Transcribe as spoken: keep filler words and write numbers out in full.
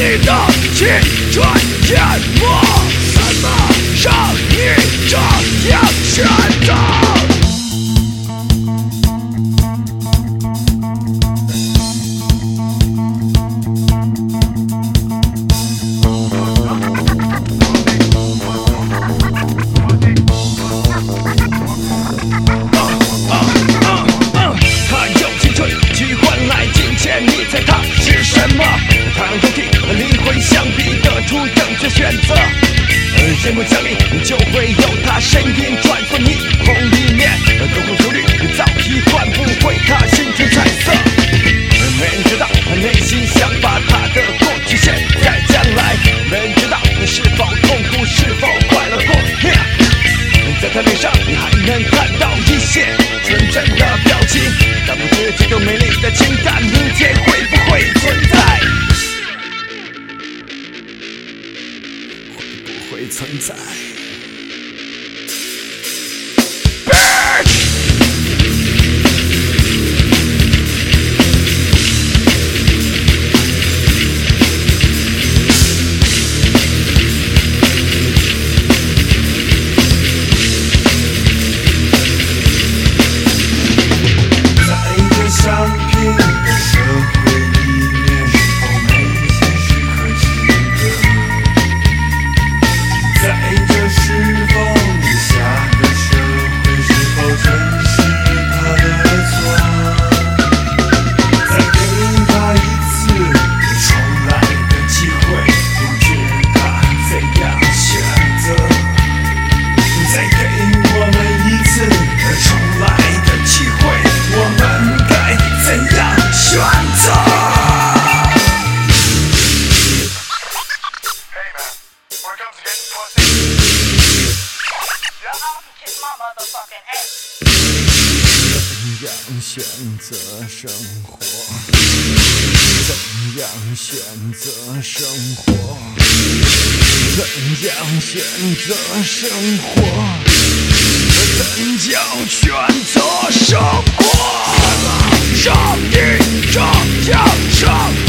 你的青春淹没，什么让你这样选择？他用青春去换来金钱，你猜他是什么？他用肉体和灵魂相比，得出正确选择。人工奖励就会有他身影穿梭霓虹里面，灯红酒绿早已换不回他心中彩色。没人知道他内心想法，他的过去、现在、将来。没人知道他是否痛苦，是否快乐过。在他脸上，你还能看到一些纯真的表情，但不知这种美丽的情感，明天会不会存在？会不会存在？怎样选择生活？怎样选择生活？怎样选择生活？怎样选择生活？让你这样生活？